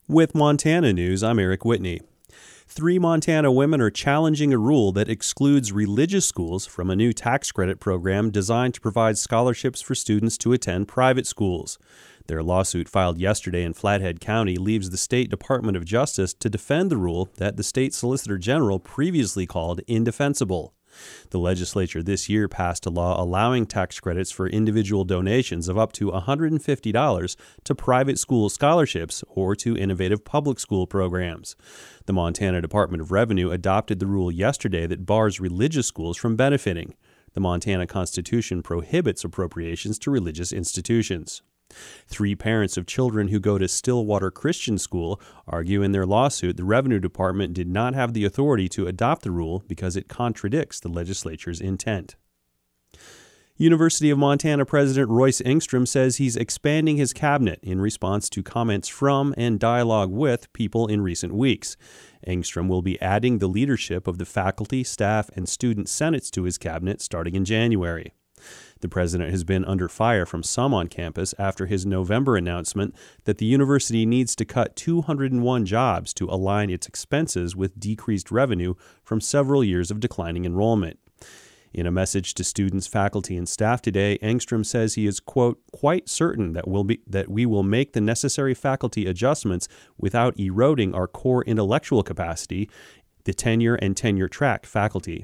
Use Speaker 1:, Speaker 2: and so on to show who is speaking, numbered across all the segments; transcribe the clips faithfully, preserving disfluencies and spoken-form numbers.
Speaker 1: With Montana News, I'm Eric Whitney. Three Montana women are challenging a rule that excludes religious schools from a new tax credit program designed to provide scholarships for students to attend private schools. Their lawsuit filed yesterday in Flathead County leaves the State Department of Justice to defend the rule that the state Solicitor General previously called indefensible. The legislature this year passed a law allowing tax credits for individual donations of up to one hundred fifty dollars to private school scholarships or to innovative public school programs. The Montana Department of Revenue adopted the rule yesterday that bars religious schools from benefiting. The Montana Constitution prohibits appropriations to religious institutions. Three parents of children who go to Stillwater Christian School argue in their lawsuit the Revenue Department did not have the authority to adopt the rule because it contradicts the legislature's intent. University of Montana President Royce Engstrom says he's expanding his cabinet in response to comments from and dialogue with people in recent weeks. Engstrom will be adding the leadership of the faculty, staff, and student senates to his cabinet starting in January. The president has been under fire from some on campus after his November announcement that the university needs to cut two hundred one jobs to align its expenses with decreased revenue from several years of declining enrollment. In a message to students, faculty, and staff today, Engstrom says he is, quote, quite certain that, we'll be, that we will make the necessary faculty adjustments without eroding our core intellectual capacity, the tenure and tenure track faculty.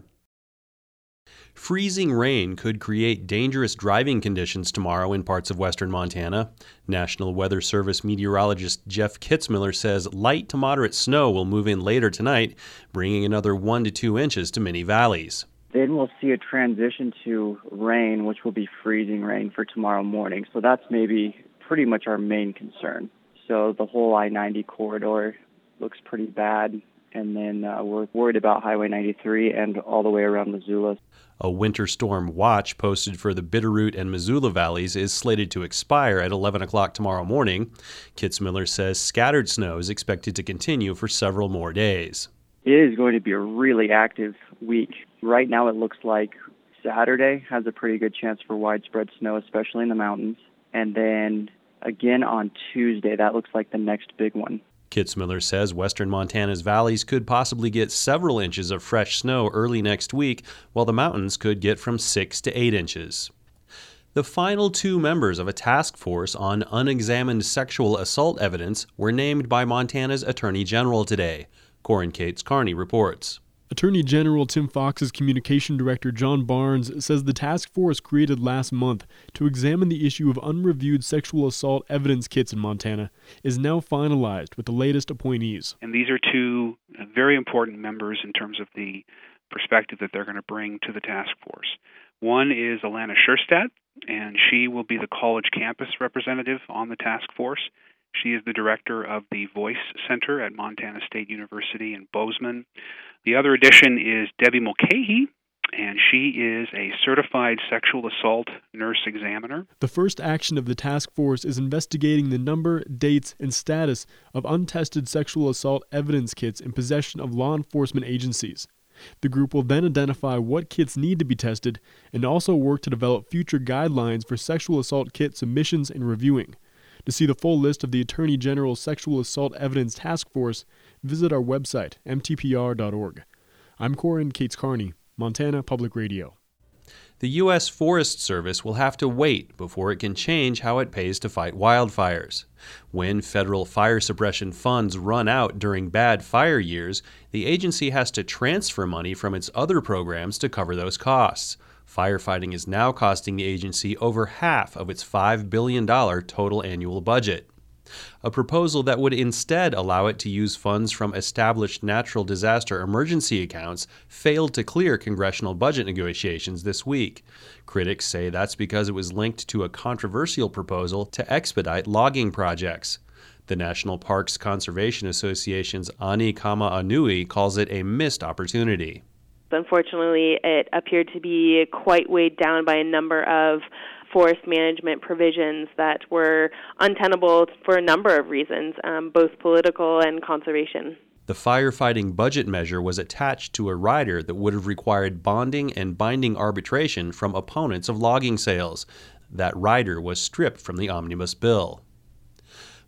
Speaker 1: Freezing rain could create dangerous driving conditions tomorrow in parts of western Montana. National Weather Service meteorologist Jeff Kitzmiller says light to moderate snow will move in later tonight, bringing another one to two inches to many valleys.
Speaker 2: Then we'll see a transition to rain, which will be freezing rain for tomorrow morning. So that's maybe pretty much our main concern. So the whole I ninety corridor looks pretty bad. And then uh, we're worried about Highway ninety-three and all the way around Missoula.
Speaker 1: A winter storm watch posted for the Bitterroot and Missoula valleys is slated to expire at eleven o'clock tomorrow morning. Kitzmiller says scattered snow is expected to continue for several more days.
Speaker 2: It is going to be a really active week. Right now it looks like Saturday has a pretty good chance for widespread snow, especially in the mountains. And then again on Tuesday, that looks like the next big one.
Speaker 1: Kitzmiller says western Montana's valleys could possibly get several inches of fresh snow early next week, while the mountains could get from six to eight inches. The final two members of a task force on unexamined sexual assault evidence were named by Montana's Attorney General today. Corin Cates Carney reports.
Speaker 3: Attorney General Tim Fox's Communication Director John Barnes says the task force created last month to examine the issue of unreviewed sexual assault evidence kits in Montana is now finalized with the latest appointees.
Speaker 4: And these are two very important members in terms of the perspective that they're going to bring to the task force. One is Alana Scherstadt, and she will be the college campus representative on the task force. She is the director of the Voice Center at Montana State University in Bozeman. The other addition is Debbie Mulcahy, and she is a certified sexual assault nurse examiner.
Speaker 3: The first action of the task force is investigating the number, dates, and status of untested sexual assault evidence kits in possession of law enforcement agencies. The group will then identify what kits need to be tested and also work to develop future guidelines for sexual assault kit submissions and reviewing. To see the full list of the Attorney General's Sexual Assault Evidence Task Force, visit our website, m t p r dot org. I'm Corin Cates Carney, Montana Public Radio.
Speaker 1: The U S Forest Service will have to wait before it can change how it pays to fight wildfires. When federal fire suppression funds run out during bad fire years, the agency has to transfer money from its other programs to cover those costs. Firefighting is now costing the agency over half of its five billion dollars total annual budget. A proposal that would instead allow it to use funds from established natural disaster emergency accounts failed to clear congressional budget negotiations this week. Critics say that's because it was linked to a controversial proposal to expedite logging projects. The National Parks Conservation Association's Ani Kama-Anui calls it a missed opportunity.
Speaker 5: Unfortunately, it appeared to be quite weighed down by a number of forest management provisions that were untenable for a number of reasons, um, both political and conservation.
Speaker 1: The firefighting budget measure was attached to a rider that would have required bonding and binding arbitration from opponents of logging sales. That rider was stripped from the omnibus bill.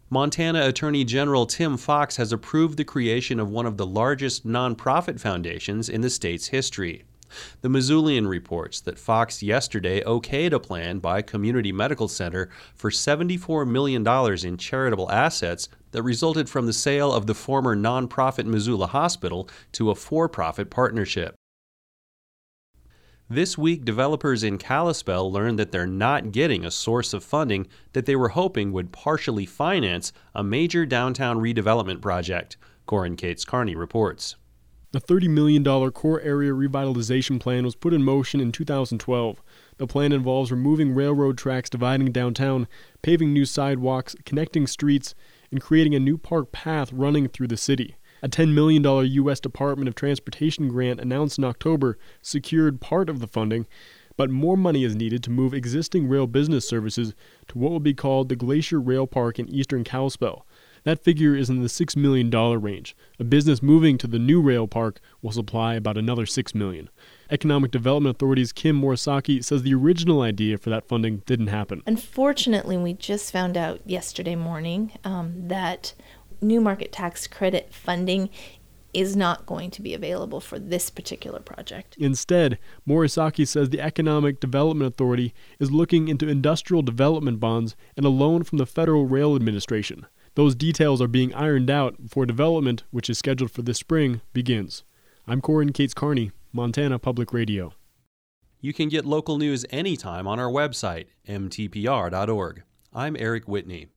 Speaker 1: Montana Attorney General Tim Fox has approved the creation of one of the largest nonprofit foundations in the state's history. The Missoulian reports that Fox yesterday okayed a plan by Community Medical Center for seventy-four million dollars in charitable assets that resulted from the sale of the former nonprofit Missoula Hospital to a for-profit partnership. This week, developers in Kalispell learned that they're not getting a source of funding that they were hoping would partially finance a major downtown redevelopment project. Corin Cates Carney reports.
Speaker 3: The thirty million dollars core area revitalization plan was put in motion in two thousand twelve. The plan involves removing railroad tracks dividing downtown, paving new sidewalks, connecting streets, and creating a new park path running through the city. A ten million dollars U S Department of Transportation grant announced in October secured part of the funding, but more money is needed to move existing rail business services to what will be called the Glacier Rail Park in eastern Kalispell. That figure is in the six million dollars range. A business moving to the new rail park will supply about another six million dollars. Economic Development Authority's Kim Morisaki says the original idea for that funding didn't happen.
Speaker 6: Unfortunately, we just found out yesterday morning um, that new market tax credit funding is not going to be available for this particular project.
Speaker 3: Instead, Morisaki says the Economic Development Authority is looking into industrial development bonds and a loan from the Federal Rail Administration. Those details are being ironed out before development, which is scheduled for this spring, begins. I'm Corin Cates Carney, Montana Public Radio.
Speaker 1: You can get local news anytime on our website, m t p r dot org. I'm Eric Whitney.